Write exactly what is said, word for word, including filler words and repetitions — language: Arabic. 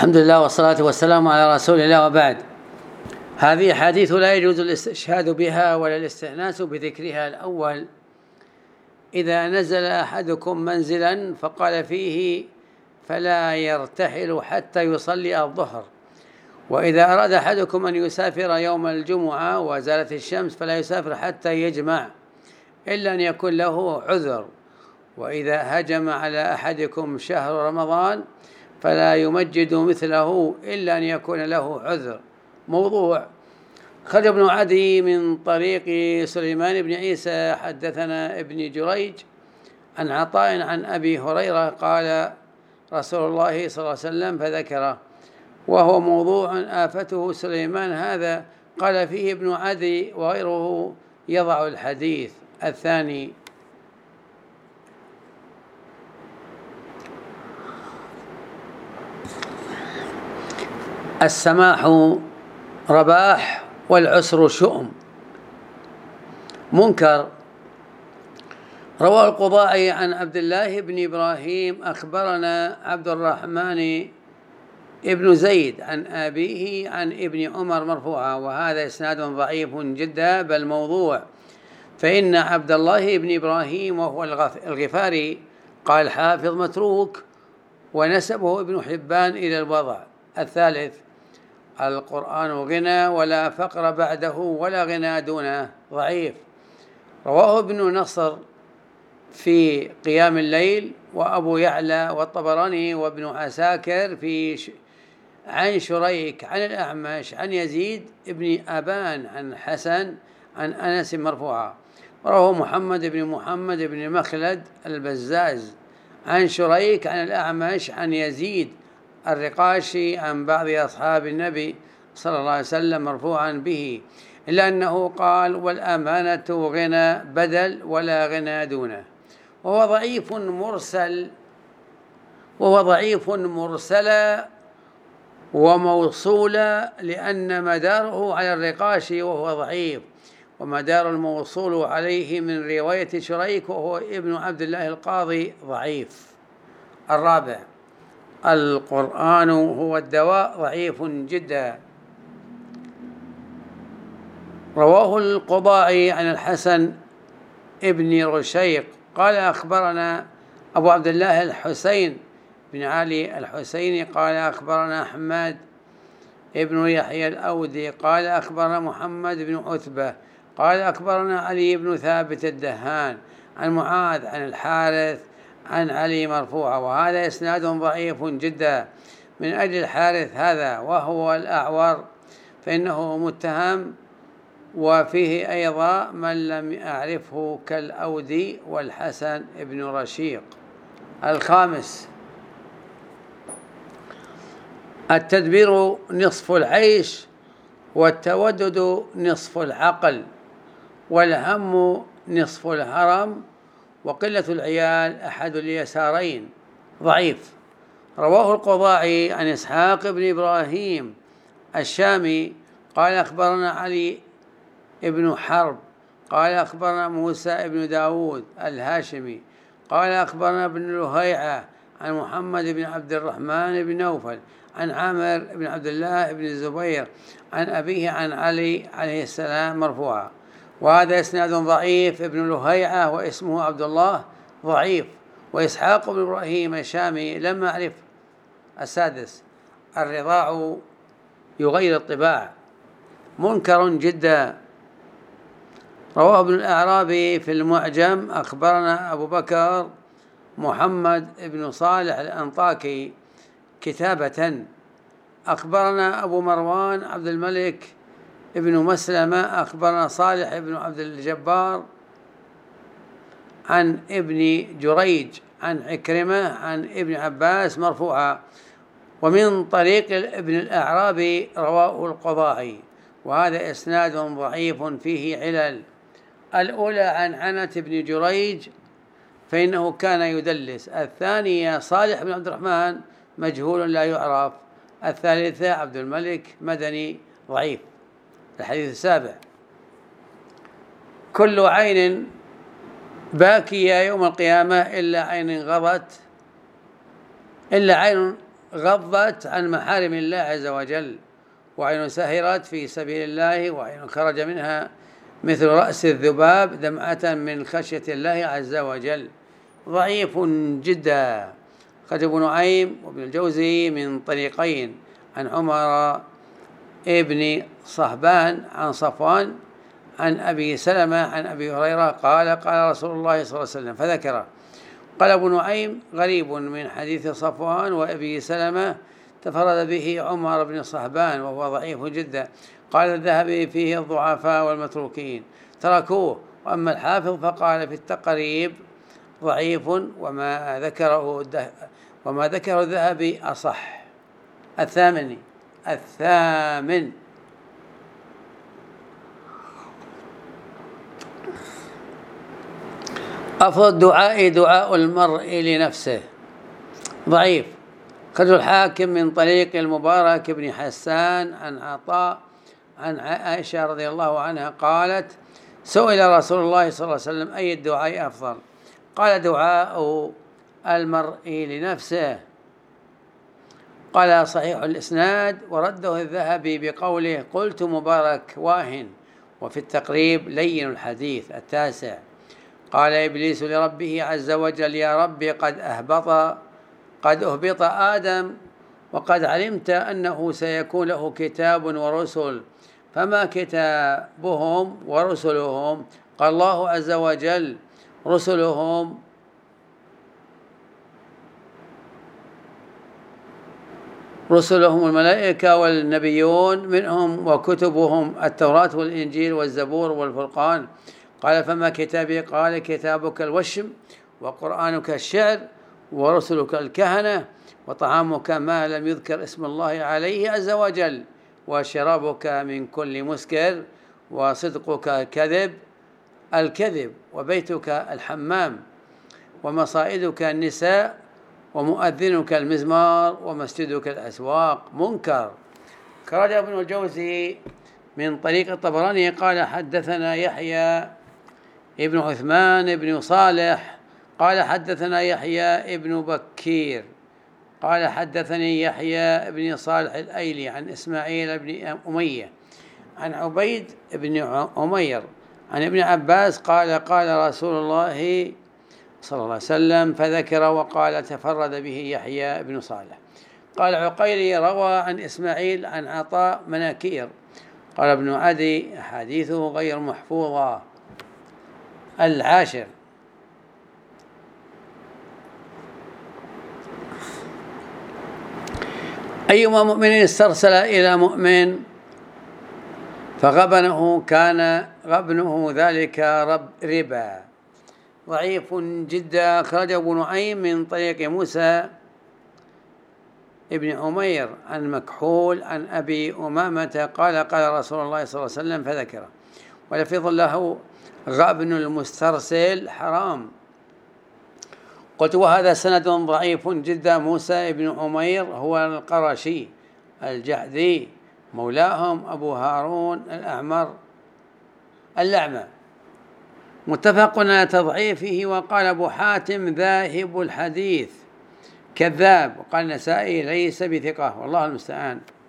الحمد لله والصلاة والسلام على رسول الله، وبعد. هذه حديث لا يجوز الاستشهاد بها ولا الاستئناس بذكرها. الأول: إذا نزل أحدكم منزلا فقال فيه فلا يرتحل حتى يصلي الظهر. وإذا أراد أحدكم أن يسافر يوم الجمعة وزالت الشمس فلا يسافر حتى يجمع إلا أن يكون له عذر. وإذا هجم على أحدكم شهر رمضان فلا يمجد مثله إلا أن يكون له عذر. موضوع: خرج ابن عدي من طريق سليمان بن عيسى حدثنا ابن جريج عن عطاء عن أبي هريرة قال رسول الله صلى الله عليه وسلم فذكره، وهو موضوع آفته سليمان هذا قال فيه ابن عدي وغيره يضع الحديث. الثاني: السماح رباح والعسر شؤم. منكر: رواه القضاعي عن عبد الله بن إبراهيم أخبرنا عبد الرحمن ابن زيد عن أبيه عن ابن عمر مرفوعا، وهذا إسناد ضعيف جدا بل موضوع، فإن عبد الله بن إبراهيم وهو الغفاري قال حافظ متروك ونسبه ابن حبان إلى الوضع. الثالث: القرآن غنى ولا فقر بعده ولا غنى دونه، ضعيف. رواه ابن نصر في قيام الليل وأبو يعلى والطبراني وابن عساكر في ش... عن شريك عن الأعمش عن يزيد ابن أبان عن حسن عن أنس مرفوعا. رواه محمد بن محمد بن مخلد البزاز عن شريك عن الأعمش عن يزيد الرقاشي عن بعض أصحاب النبي صلى الله عليه وسلم مرفوعا به، إلا أنه قال والأمانة غنى بدل ولا غنى دونه. وهو ضعيف مرسل وهو ضعيف مرسلا وموصولا، لأن مداره على الرقاشي وهو ضعيف، ومدار الموصول عليه من رواية شريك وهو ابن عبد الله القاضي ضعيف. الرابع: القرآن هو الدواء، ضعيف جدا. رواه القضاعي عن الحسن ابن رشيق قال أخبرنا أبو عبد الله الحسين بن علي الحسيني قال أخبرنا أحمد ابن يحيى الأودي قال أخبرنا محمد بن عتبة قال أخبرنا علي بن ثابت الدهان عن معاذ عن الحارث عن علي مرفوعا، وهذا إسناد ضعيف جدا من أجل الحارث هذا وهو الأعور فإنه متهم، وفيه أيضا من لم أعرفه كالأودي والحسن بن رشيق. الخامس: التدبير نصف العيش والتودد نصف العقل والهم نصف الهرم وقلة العيال أحد اليسارين، ضعيف. رواه القضاعي عن إسحاق بن إبراهيم الشامي قال أخبرنا علي ابن حرب قال أخبرنا موسى ابن داود الهاشمي قال أخبرنا ابن لهيعة عن محمد بن عبد الرحمن بن نوفل عن عامر بن عبد الله بن الزبير عن أبيه عن علي عليه السلام مرفوعا، وهذا إسناد ضعيف. ابن لهيعة واسمه عبد الله ضعيف. وإسحاق بن إبراهيم الشامي لم أعرف. السادس: الرضاع يغير الطباع، منكر جدا. رواه ابن الأعرابي في المعجم أخبرنا أبو بكر محمد بن صالح الأنطاكي كتابة أخبرنا أبو مروان عبد الملك ابن مسلمة أخبرنا صالح بن عبد الجبار عن ابن جريج عن عكرمة عن ابن عباس مرفوعا. ومن طريق ابن الأعرابي رواه القضاعي، وهذا إسناد ضعيف فيه علل. الأولى عن عنة بن جريج فإنه كان يدلس. الثانية صالح بن عبد الرحمن مجهول لا يعرف. الثالثة عبد الملك مدني ضعيف. الحديث السابع: كل عين باكية يوم القيامة إلا عين غضت إلا عين غضت عن محارم الله عز وجل، وعين سهرت في سبيل الله، وعين خرج منها مثل رأس الذباب دمعة من خشية الله عز وجل. ضعيف جدا. خرج ابن نعيم وابن الجوزي من طريقين عن عمر ابن صهبان عن صفوان عن أبي سلمة عن أبي هريرة قال قال رسول الله صلى الله عليه وسلم فذكره. قال ابن نعيم غريب من حديث صفوان وأبي سلمة تفرد به عمر بن صهبان وهو ضعيف جدا. قال الذهبي فيه الضعفاء والمتروكين تركوه. وأما الحافظ فقال في التقريب ضعيف وما ذكره وما ذكره الذهبي أصح. الثامن الثامن أفضل الدعاء دعاء المرء لنفسه. ضعيف. خرج الحاكم من طريق المبارك بن حسان عن عطاء عن عائشة رضي الله عنها قالت سئل رسول الله صلى الله عليه وسلم أي الدعاء أفضل؟ قال دعاء المرء لنفسه. قال صحيح الإسناد ورده الذهبي بقوله قلت مبارك واهن، وفي التقريب لين الحديث. التاسع قال إبليس لربه عز وجل يا رب قد أهبط قد أهبط آدم وقد علمت أنه سيكون له كتاب ورسل، فما كتابهم ورسلهم؟ قال الله عز وجل رسلهم رسلهم الملائكة والنبيون منهم، وكتبهم التوراة والإنجيل والزبور والفرقان. قال فما كتابي؟ قال كتابك الوشم، وقرآنك الشعر، ورسلك الكهنة، وطعامك ما لم يذكر اسم الله عليه عز وجل، وشرابك من كل مسكر، وصدقك كذب الكذب، وبيتك الحمام، ومصائدك النساء، ومؤذنك المزمار، ومسجدك الأسواق. منكر. خرج ابن الجوزي من طريق الطبراني قال حدثنا يحيى ابن عثمان ابن صالح قال حدثنا يحيى ابن بكير قال حدثني يحيى ابن صالح الأيلي عن إسماعيل بن أمية عن عبيد بن عمير عن ابن عباس قال قال رسول الله صلى الله عليه وسلم فذكر وقال تفرد به يحيى بن صالح. قال عقيلي روى عن إسماعيل عن عطاء مناكير. قال ابن عدي أحاديثه غير محفوظة. العاشر أيما مؤمن استرسل إلى مؤمن فغبنه كان غبنه ذلك رب ربا. ضعيف جدا. خرج ابن نعيم من طريق موسى ابن عمير عن مكحول عن أبي أمامة قال قال رسول الله صلى الله عليه وسلم فذكره. ولفظ له غبن المسترسل حرام. قلت وهذا سند ضعيف جدا. موسى بن عمير هو القرشي الجعدي مولاهم أبو هارون الأعمر الأعمى، متفق على تضعيفه. وقال أبو حاتم ذاهب الحديث كذاب، وقال النسائي ليس بثقة، والله المستعان.